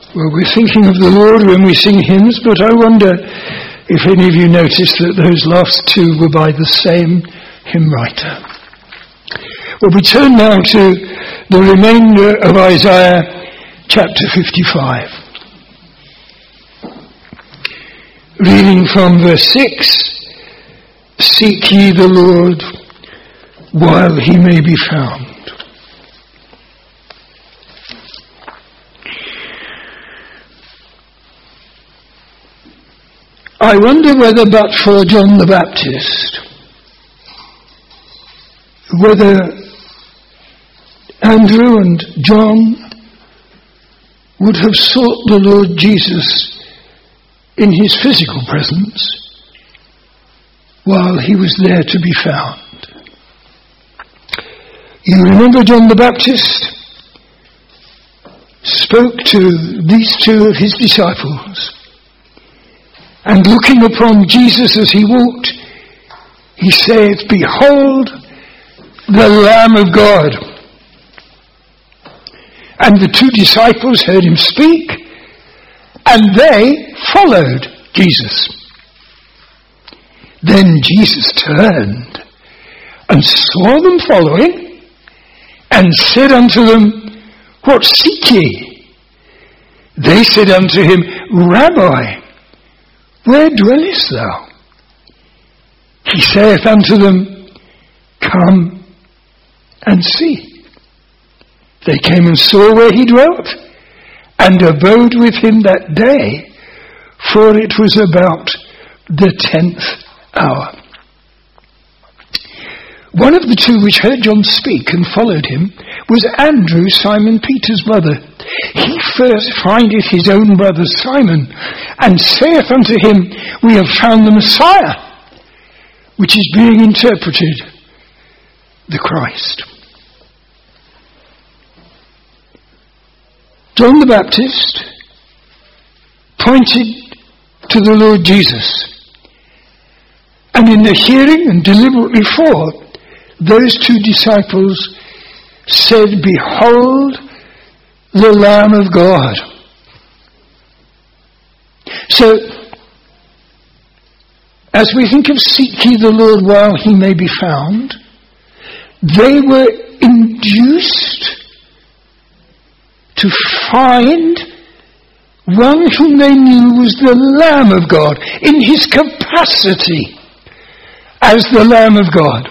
Well, we're thinking of the Lord when we sing hymns, but I wonder if any of you noticed that those last two were by the same hymn writer. Well, we turn now to the remainder of Isaiah chapter 55. Reading from verse 6, "Seek ye the Lord while he may be found." I wonder whether but for John the Baptist, whether Andrew and John would have sought the Lord Jesus in his physical presence while he was there to be found. You remember John the Baptist spoke to these two of his disciples, and looking upon Jesus as he walked, he saith, "Behold the Lamb of God." And the two disciples heard him speak, and they followed Jesus. Then Jesus turned and saw them following, and said unto them, "What seek ye?" They said unto him, "Rabbi, where dwellest thou?" He saith unto them, "Come and see." They came and saw where he dwelt, and abode with him that day, for it was about the 10th hour. One of the two which heard John speak and followed him was Andrew, Simon Peter's brother. He first findeth his own brother Simon, and saith unto him, "We have found the Messiah," which is being interpreted the Christ. John the Baptist pointed to the Lord Jesus, and in the hearing and deliberately for, those two disciples said, "Behold the Lamb of God." So, as we think of "Seek ye the Lord while he may be found," they were induced to find one whom they knew was the Lamb of God, in his capacity as the Lamb of God.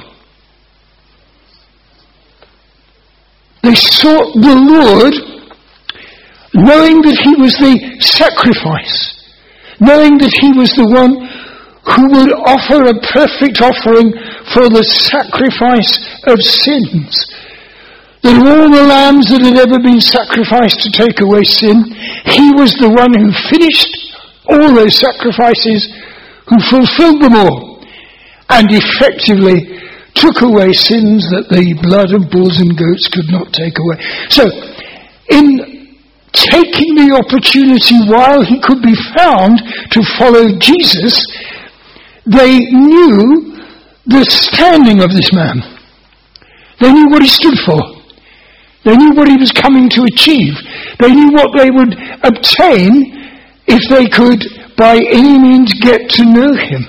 They sought the Lord knowing that he was the sacrifice, knowing that he was the one who would offer a perfect offering for the sacrifice of sins. That of all the lambs that had ever been sacrificed to take away sin, he was the one who finished all those sacrifices, who fulfilled them all, and effectively took away sins that the blood of bulls and goats could not take away. So, in taking the opportunity while he could be found to follow Jesus, they knew the standing of this man. They knew what he stood for. They knew what he was coming to achieve. They knew what they would obtain if they could by any means get to know him.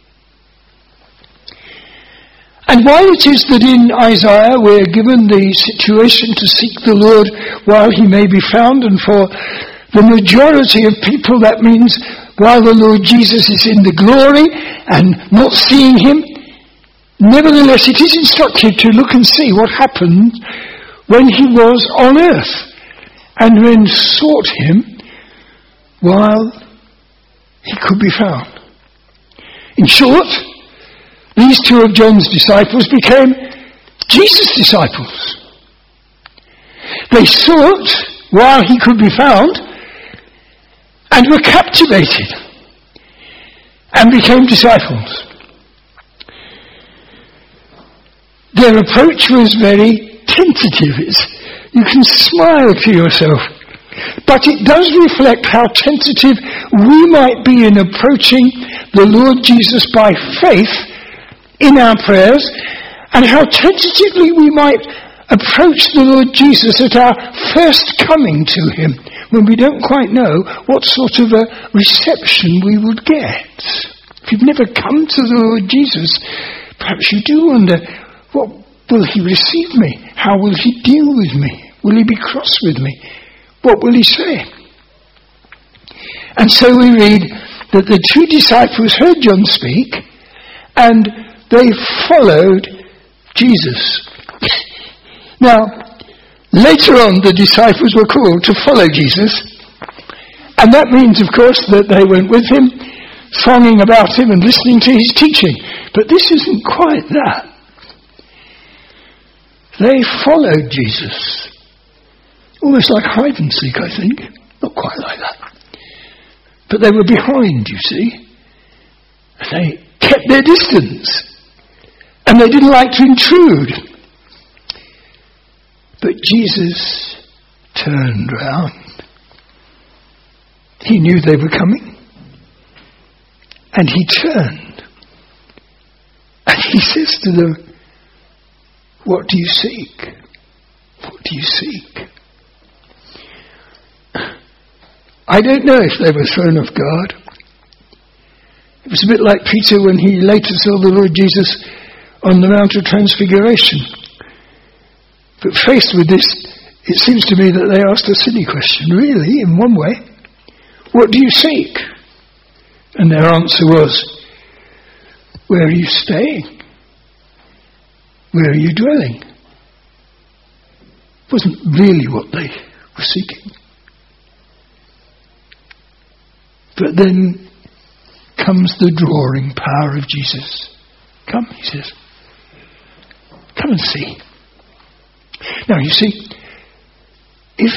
And while it is that in Isaiah we're given the situation to seek the Lord while he may be found, and for the majority of people that means while the Lord Jesus is in the glory and not seeing him, nevertheless it is instructive to look and see what happened when he was on earth and men sought him while he could be found. In short, these two of John's disciples became Jesus' disciples. They sought while he could be found and were captivated and became disciples. Their approach was very tentative. You can smile to yourself, but it does reflect how tentative we might be in approaching the Lord Jesus by faith in our prayers, and how tentatively we might approach the Lord Jesus at our first coming to him when we don't quite know what sort of a reception we would get. If you've never come to the Lord Jesus, perhaps you do wonder, what will he receive me? How will he deal with me? Will he be cross with me? What will he say? And so we read that the two disciples heard John speak, and they followed Jesus. Now, later on, the disciples were called to follow Jesus, and that means, of course, that they went with him, thronging about him and listening to his teaching. But this isn't quite that. They followed Jesus. Almost like hide and seek, I think. Not quite like that. But they were behind, you see. And they kept their distance. And they didn't like to intrude. But Jesus turned round. He knew they were coming. And he turned. And he says to them, "What do you seek? What do you seek?" I don't know if they were thrown off guard. It was a bit like Peter when he later saw the Lord Jesus on the Mount of Transfiguration. But faced with this, it seems to me that they asked a silly question, really, in one way. What do you seek? And their answer was, where are you staying? Where are you dwelling? It wasn't really what they were seeking. But then comes the drawing power of Jesus. Come, he says. Come and see. Now, you see, if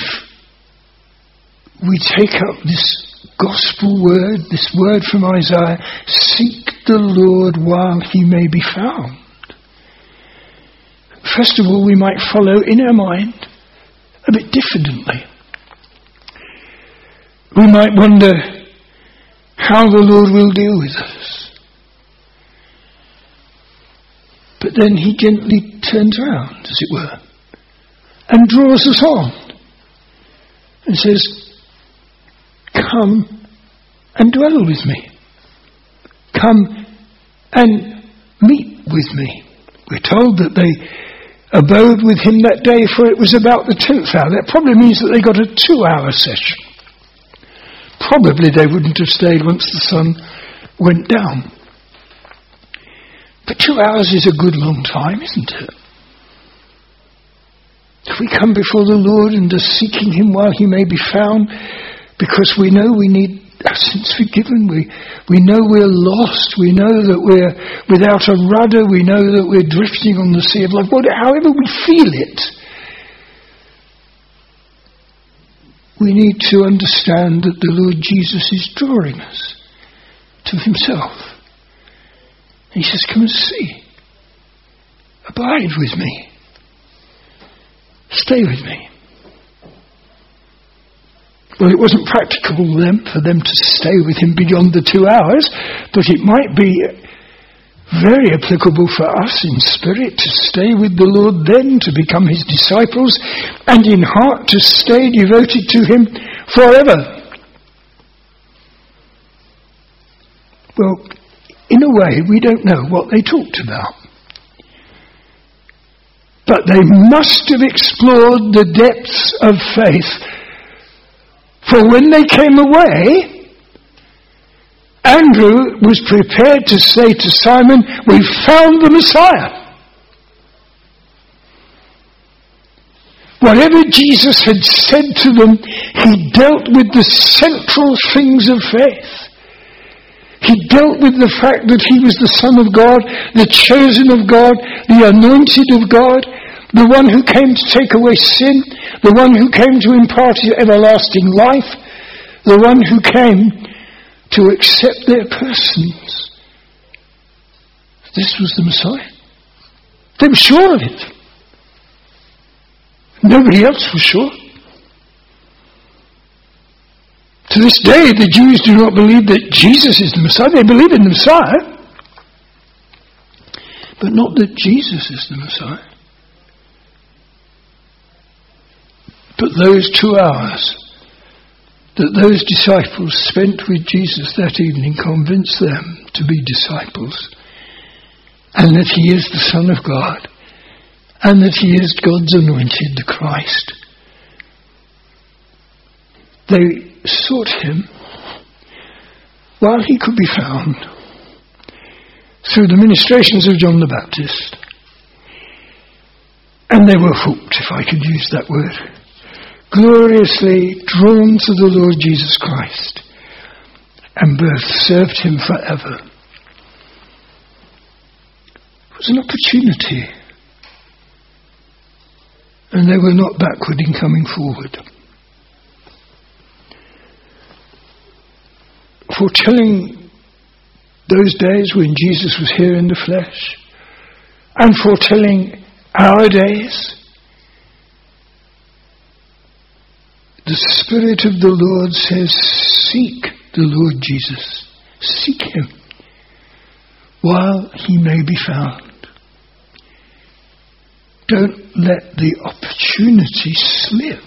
we take up this gospel word, this word from Isaiah, seek the Lord while he may be found. First of all, we might follow in our mind a bit diffidently. We might wonder how the Lord will deal with us. But then he gently turns around, as it were, and draws us on and says, come and dwell with me. Come and meet with me. We're told that they abode with him that day, for it was about the 10th hour. That probably means that they got a 2-hour session. Probably they wouldn't have stayed once the sun went down. But 2 hours is a good long time, isn't it? If we come before the Lord and are seeking him while he may be found, because we know we need our sins forgiven, we know we're lost, we know that we're without a rudder, we know that we're drifting on the sea of life, however we feel it, we need to understand that the Lord Jesus is drawing us to himself. And he says, come and see. Abide with me. Stay with me. Well, it wasn't practicable then for them to stay with him beyond the 2 hours, but it might be very applicable for us in spirit to stay with the Lord then, to become his disciples, and in heart to stay devoted to him forever. Well, in a way, we don't know what they talked about. But they must have explored the depths of faith. For when they came away, Andrew was prepared to say to Simon, "We found the Messiah." Whatever Jesus had said to them, he dealt with the central things of faith. He dealt with the fact that he was the Son of God, the chosen of God, the anointed of God, the one who came to take away sin, the one who came to impart everlasting life, the one who came to accept their persons. This was the Messiah. They were sure of it. Nobody else was sure. To this day, the Jews do not believe that Jesus is the Messiah. They believe in the Messiah, but not that Jesus is the Messiah. But those 2 hours that those disciples spent with Jesus that evening convinced them to be disciples, and that he is the Son of God, and that he is God's anointed, the Christ. They sought him while he could be found through the ministrations of John the Baptist. And they were hooked, if I could use that word, gloriously drawn to the Lord Jesus Christ, and both served him forever. It was an opportunity, and they were not backward in coming forward. Foretelling those days when Jesus was here in the flesh, and foretelling our days, the Spirit of the Lord says, seek the Lord Jesus. Seek him while he may be found. Don't let the opportunity slip.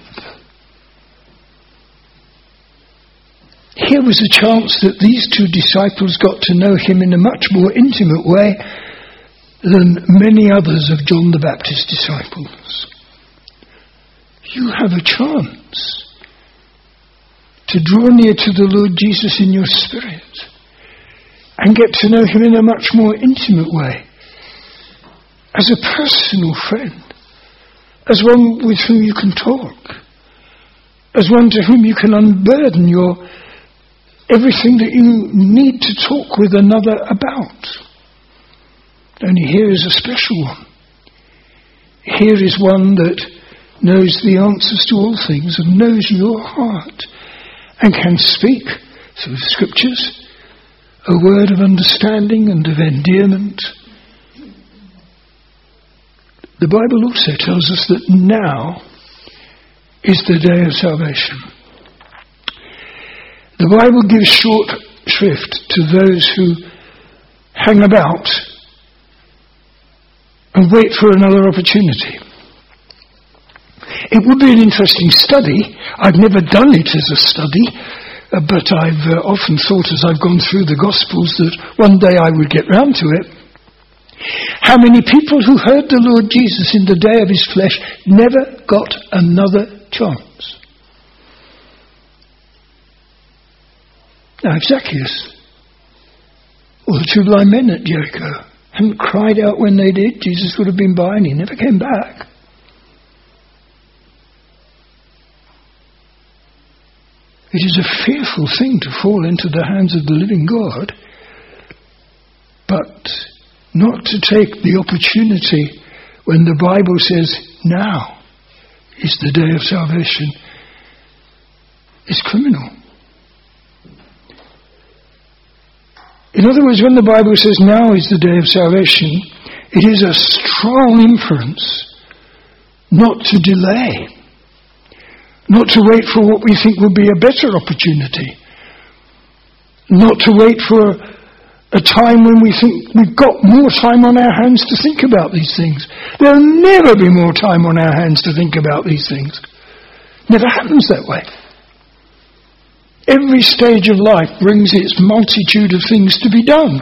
Here was a chance that these two disciples got to know him in a much more intimate way than many others of John the Baptist's disciples. You have a chance to draw near to the Lord Jesus in your spirit and get to know him in a much more intimate way, as a personal friend, as one with whom you can talk, as one to whom you can unburden everything that you need to talk with another about. Only here is a special one. Here is one that knows the answers to all things and knows your heart and can speak through the scriptures a word of understanding and of endearment. The Bible also tells us that now is the day of salvation. The Bible gives short shrift to those who hang about and wait for another opportunity. It would be an interesting study. I've never done it as a study, but I've often thought as I've gone through the Gospels that one day I would get round to it. How many people who heard the Lord Jesus in the day of his flesh never got another chance? Now, if Zacchaeus or the two blind men at Jericho hadn't cried out when they did, Jesus would have been by and he never came back. It is a fearful thing to fall into the hands of the living God, but not to take the opportunity when the Bible says now is the day of salvation is criminal. In other words, when the Bible says now is the day of salvation, it is a strong inference not to delay, not to wait for what we think will be a better opportunity, not to wait for a time when we think we've got more time on our hands to think about these things. There'll never be more time on our hands to think about these things. Never happens that way. Every stage of life brings its multitude of things to be done.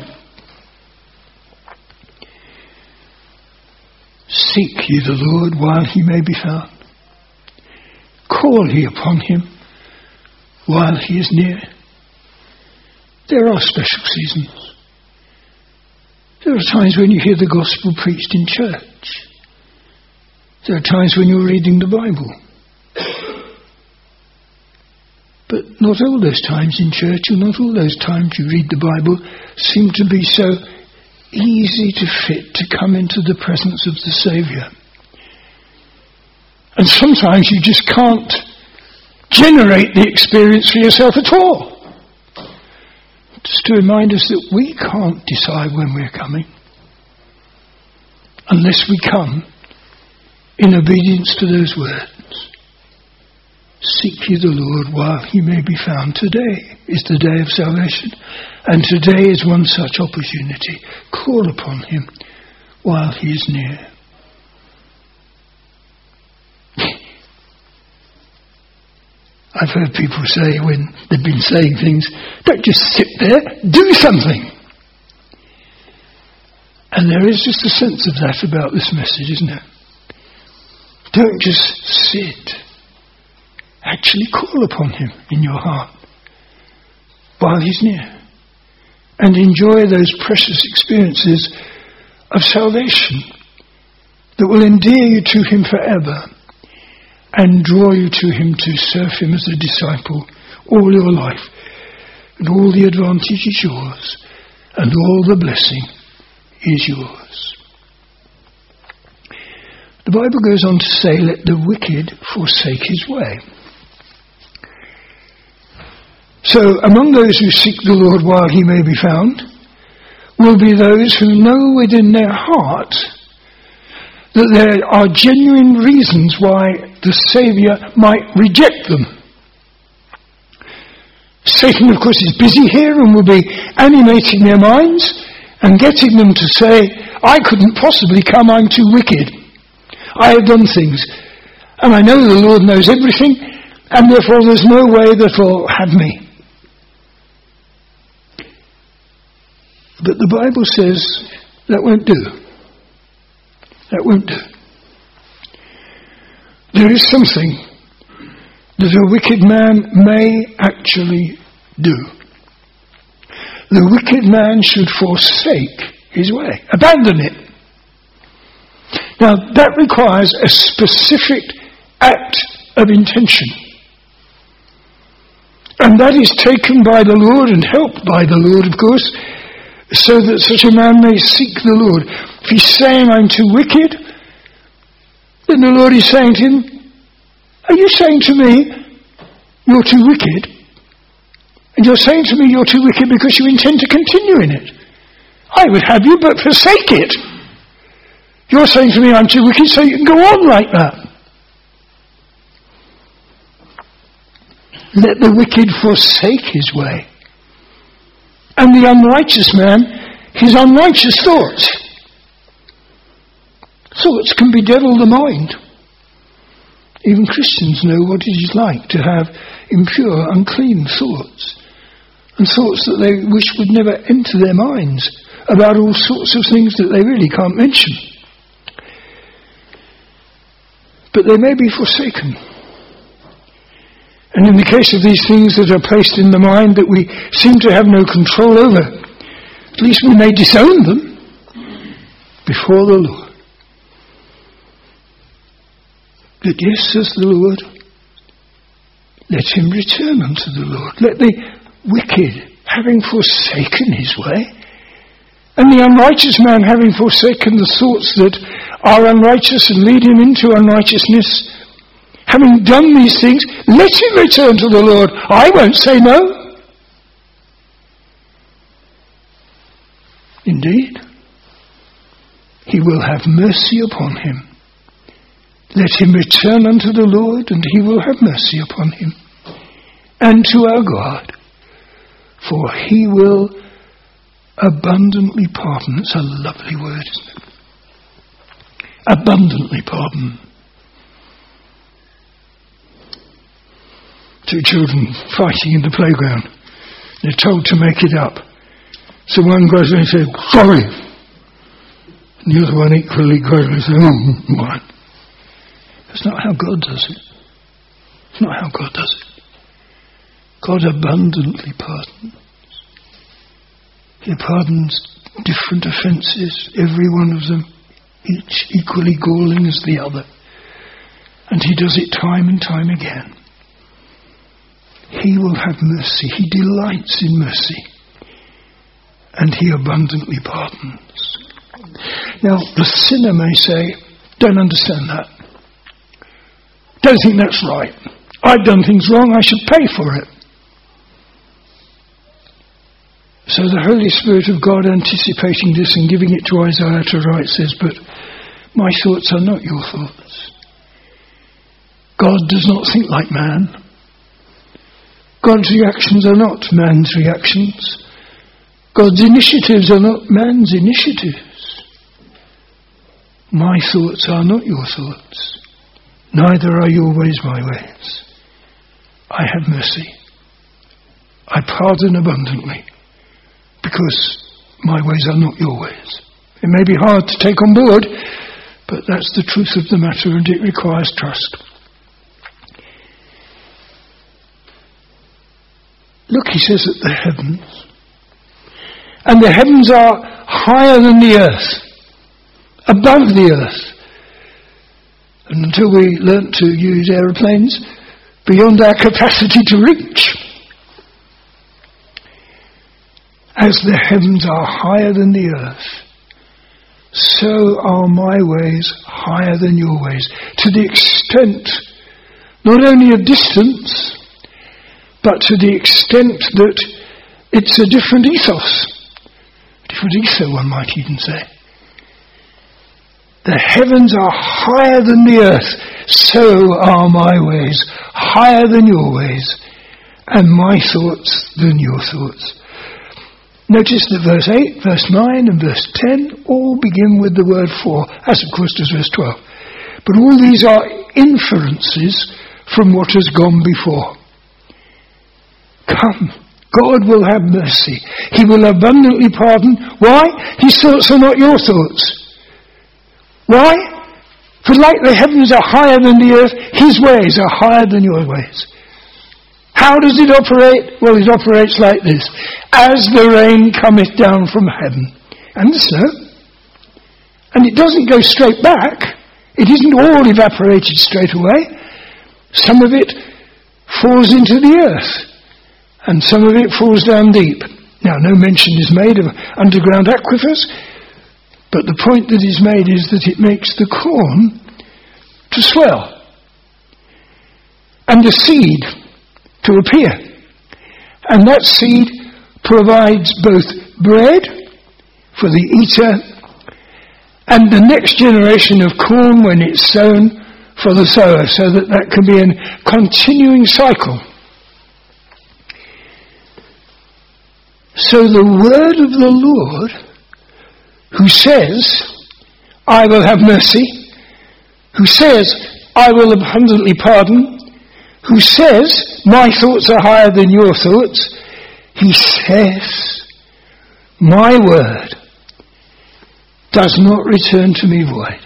Seek ye the Lord while he may be found. Call ye upon him while he is near. There are special seasons. There are times when you hear the gospel preached in church. There are times when you're reading the Bible. But not all those times in church, or not all those times you read the Bible, seem to be so easy to fit to come into the presence of the Saviour. And sometimes you just can't generate the experience for yourself at all. Just to remind us that we can't decide when we're coming unless we come in obedience to those words. Seek ye the Lord while he may be found. Today is the day of salvation, and today is one such opportunity. Call upon him while he is near. I've heard people say when they've been saying things, don't just sit there, do something. And there is just a sense of that about this message, isn't it? Don't just sit. Actually call upon him in your heart while he's near. And enjoy those precious experiences of salvation that will endear you to him forever and draw you to him to serve him as a disciple all your life. And all the advantage is yours, and all the blessing is yours. The Bible goes on to say, let the wicked forsake his way. So among those who seek the Lord while he may be found will be those who know within their heart that there are genuine reasons why the Saviour might reject them. Satan, of course, is busy here and will be animating their minds and getting them to say, I couldn't possibly come, I'm too wicked. I have done things, and I know the Lord knows everything, and therefore there's no way that he'll have me. But the Bible says that won't do. That won't do. There is something that a wicked man may actually do. The wicked man should forsake his way. Abandon it. Now, that requires a specific act of intention. And that is taken by the Lord and helped by the Lord, of course, so that such a man may seek the Lord. If he's saying, I'm too wicked, then the Lord is saying to him, are you saying to me, you're too wicked? And you're saying to me you're too wicked because you intend to continue in it. I would have you, but forsake it. You're saying to me I'm too wicked, so you can go on like that. Let the wicked forsake his way, and the unrighteous man his unrighteous thoughts. Thoughts can bedevil the mind. Even Christians know what it is like to have impure, unclean thoughts, and thoughts that they wish would never enter their minds about all sorts of things that they really can't mention. But they may be forsaken. And in the case of these things that are placed in the mind that we seem to have no control over, at least we may disown them before the Lord. But yes, says the Lord, let him return unto the Lord. Let the wicked, having forsaken his way, and the unrighteous man, having forsaken the thoughts that are unrighteous and lead him into unrighteousness, having done these things, let him return to the Lord. I won't say no. Indeed, he will have mercy upon him. Let him return unto the Lord, and he will have mercy upon him, and to our God, for he will abundantly pardon. It's a lovely word, isn't it? Abundantly pardon. Two children fighting in the playground. They're told to make it up. So one goes and says, sorry. And the other one equally goes and says, oh, what? That's not how God does it. It's not how God does it. God abundantly pardons. He pardons different offences, every one of them, each equally galling as the other. And he does it time and time again. He will have mercy. He delights in mercy. And he abundantly pardons. Now, the sinner may say, don't understand that. Don't think that's right. I've done things wrong, I should pay for it. So the Holy Spirit of God, anticipating this and giving it to Isaiah to write, says, but my thoughts are not your thoughts. God does not think like man. God's reactions are not man's reactions. God's initiatives are not man's initiatives. My thoughts are not your thoughts. Neither are your ways my ways. I have mercy. I pardon abundantly, because my ways are not your ways. It may be hard to take on board, but that's the truth of the matter, and it requires trust. Look, he says, at the heavens. And the heavens are higher than the earth, above the earth. And until we learnt to use aeroplanes, beyond our capacity to reach. As the heavens are higher than the earth, so are my ways higher than your ways. To the extent, not only of distance, but to the extent that it's a different ethos. Different ether, one might even say. The heavens are higher than the earth, so are my ways higher than your ways, and my thoughts than your thoughts. Notice that verse 8, verse 9 and verse 10 all begin with the word for, as of course does verse 12. But all these are inferences from what has gone before. Come, God will have mercy. He will abundantly pardon. Why? His thoughts are not your thoughts. Why? For like the heavens are higher than the earth, his ways are higher than your ways. How does it operate? Well, it operates like this. As the rain cometh down from heaven, and the snow, and it doesn't go straight back. It isn't all evaporated straight away. Some of it falls into the earth, and some of it falls down deep. Now, no mention is made of underground aquifers, but the point that is made is that it makes the corn to swell, and the seed to appear. And that seed provides both bread for the eater and the next generation of corn when it's sown for the sower, so that can be a continuing cycle. So the word of the Lord, who says, I will have mercy, who says, I will abundantly pardon, who says, my thoughts are higher than your thoughts, he says, my word does not return to me void.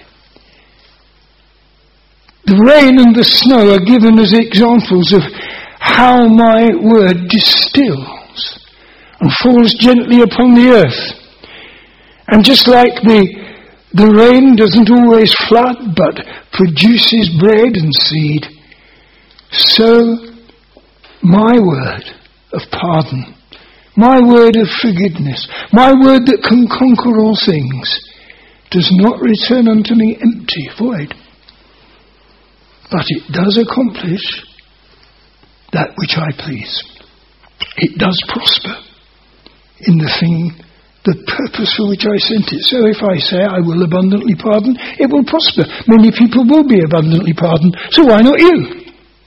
The rain and the snow are given as examples of how my word distills and falls gently upon the earth. And just like the rain doesn't always flood, but produces bread and seed, so my word of pardon, my word of forgiveness, my word that can conquer all things, does not return unto me empty, void. But it does accomplish that which I please. It does prosper in the thing, the purpose for which I sent it. So if I say I will abundantly pardon, it will prosper. Many people will be abundantly pardoned, so why not you?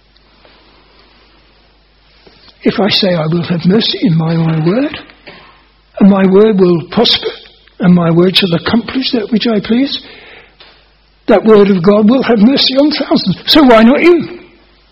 If I say I will have mercy in my word, and my word will prosper, and my word shall accomplish that which I please, that word of God will have mercy on thousands. So why not you?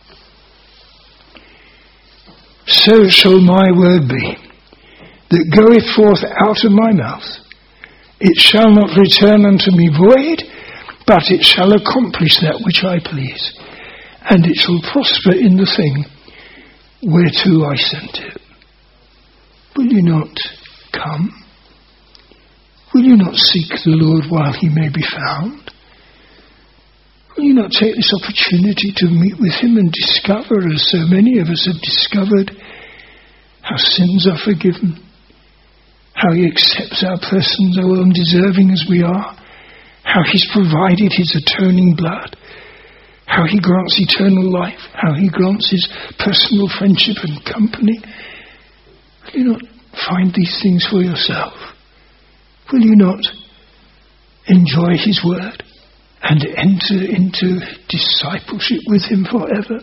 So shall my word be, that goeth forth out of my mouth. It shall not return unto me void, but it shall accomplish that which I please, and it shall prosper in the thing whereto I sent it. Will you not come? Will you not seek the Lord while he may be found? Will you not take this opportunity to meet with him and discover, as so many of us have discovered, how sins are forgiven, how he accepts our persons, though undeserving as we are, how he's provided his atoning blood, how he grants eternal life, how he grants his personal friendship and company. Will you not find these things for yourself? Will you not enjoy his word and enter into discipleship with him forever?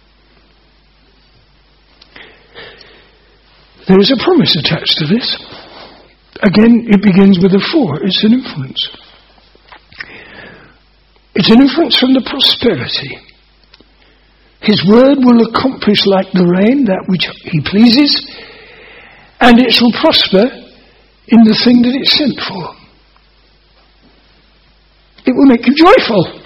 There is a promise attached to this. Again, it begins with a for. It's an inference. It's an inference from the prosperity. His word will accomplish like the rain that which he pleases, and it shall prosper in the thing that it's sent for. It will make you joyful.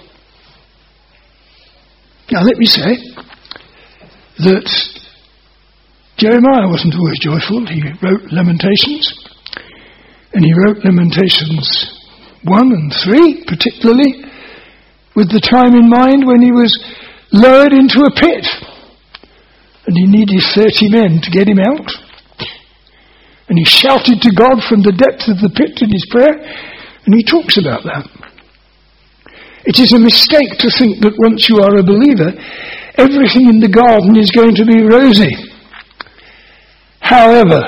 Now let me say that Jeremiah wasn't always joyful. He wrote Lamentations, and he wrote Lamentations 1 and 3 particularly with the time in mind when he was lowered into a pit and he needed 30 men to get him out, and he shouted to God from the depth of the pit in his prayer, and he talks about that. It is a mistake to think that once you are a believer, everything in the garden is going to be rosy. However,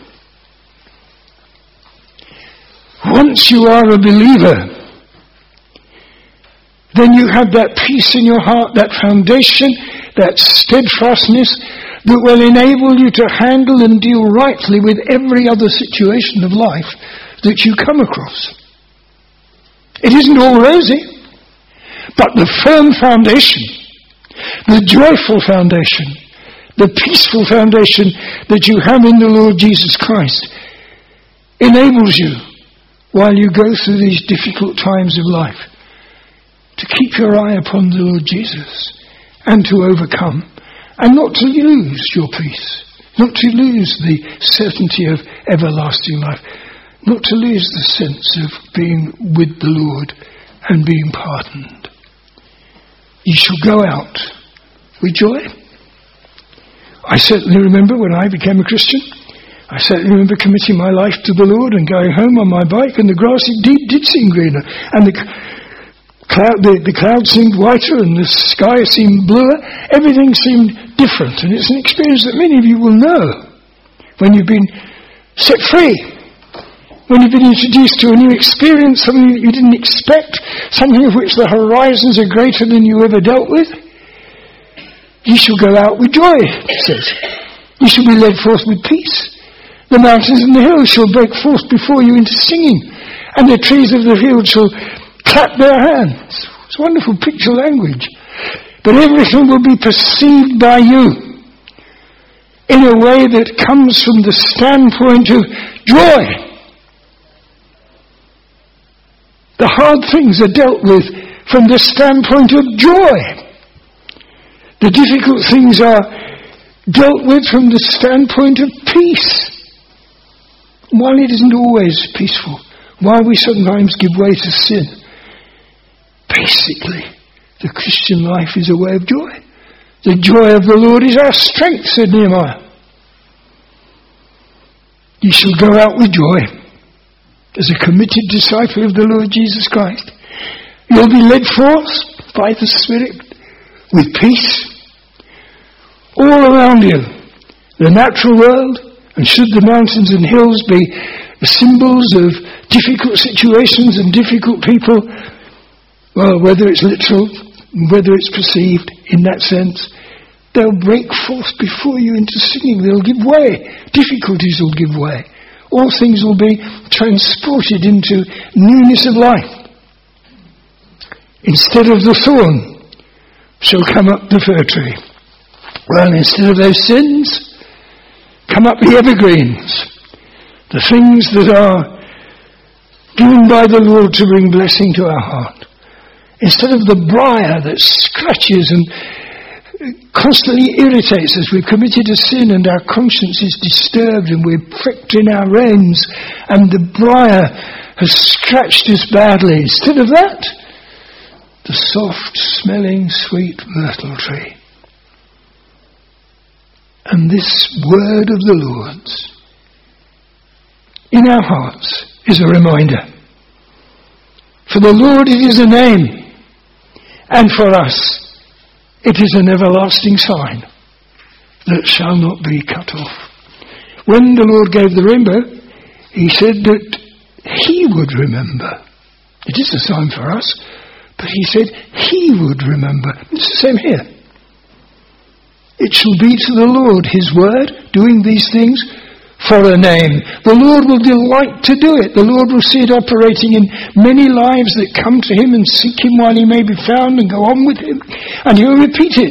once you are a believer, then you have that peace in your heart, that foundation, that steadfastness that will enable you to handle and deal rightly with every other situation of life that you come across. It isn't all rosy, but the firm foundation, the joyful foundation, the peaceful foundation that you have in the Lord Jesus Christ enables you, while you go through these difficult times of life, to keep your eye upon the Lord Jesus and to overcome, and not to lose your peace, not to lose the certainty of everlasting life, not to lose the sense of being with the Lord and being pardoned. You shall go out with joy. I certainly remember when I became a Christian, I certainly remember committing my life to the Lord and going home on my bike, and the grass indeed did seem greener, and the cloud seemed whiter, and the sky seemed bluer. Everything seemed different, and it's an experience that many of you will know when you've been set free, when you've been introduced to a new experience, something that you didn't expect, something of which the horizons are greater than you ever dealt with. You shall go out with joy, it says. You shall be led forth with peace. The mountains and the hills shall break forth before you into singing, and the trees of the field shall clap their hands. It's wonderful picture language. But everything will be perceived by you in a way that comes from the standpoint of joy. The hard things are dealt with from the standpoint of joy. The difficult things are dealt with from the standpoint of peace. While it isn't always peaceful, while we sometimes give way to sin, basically, the Christian life is a way of joy. The joy of the Lord is our strength, said Nehemiah. You shall go out with joy as a committed disciple of the Lord Jesus Christ. You'll be led forth by the Spirit with peace all around you. The natural world, and should the mountains and hills be symbols of difficult situations and difficult people, well, whether it's literal, whether it's perceived in that sense, they'll break forth before you into singing. They'll give way. Difficulties will give way. All things will be transported into newness of life. Instead of the thorn shall come up the fir tree. Well, instead of those sins, come up the evergreens. The things that are given by the Lord to bring blessing to our heart. Instead of the briar that scratches and constantly irritates us, we've committed a sin and our conscience is disturbed and we're pricked in our reins and the briar has scratched us badly. Instead of that, the soft smelling sweet myrtle tree. And this word of the Lord's in our hearts is a reminder. For the Lord it is a name, and for us it is an everlasting sign that shall not be cut off. When the Lord gave the rainbow, he said that he would remember. It is a sign for us, but he said he would remember. It's the same here. It shall be to the Lord his word, doing these things, for a name. The Lord will delight to do it. The Lord will see it operating in many lives that come to him and seek him while he may be found and go on with him. And he'll repeat it.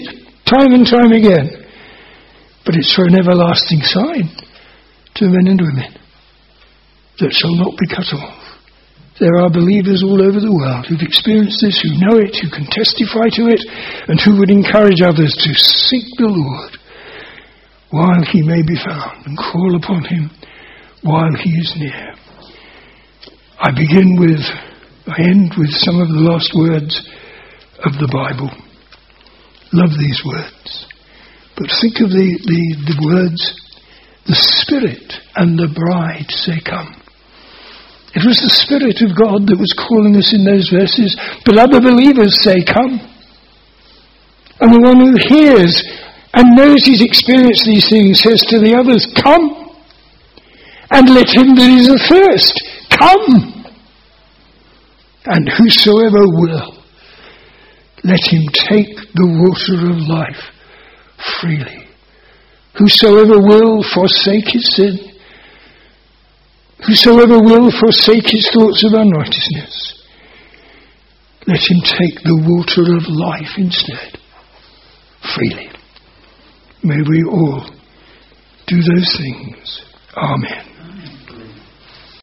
time and time again. But it's for an everlasting sign to men and women that shall not be cut off. There are believers all over the world who've experienced this, who know it, who can testify to it, and who would encourage others to seek the Lord while he may be found and call upon him while he is near. I end with some of the last words of the Bible. Love these words. But think of the words, the Spirit and the bride say, come. It was the Spirit of God that was calling us in those verses. But other believers say, come. And the one who hears and knows he's experienced these things says to the others, come. And let him that is athirst, come. And whosoever will, let him take the water of life freely. Whosoever will forsake his sin, whosoever will forsake his thoughts of unrighteousness, let him take the water of life instead, freely. May we all do those things. Amen.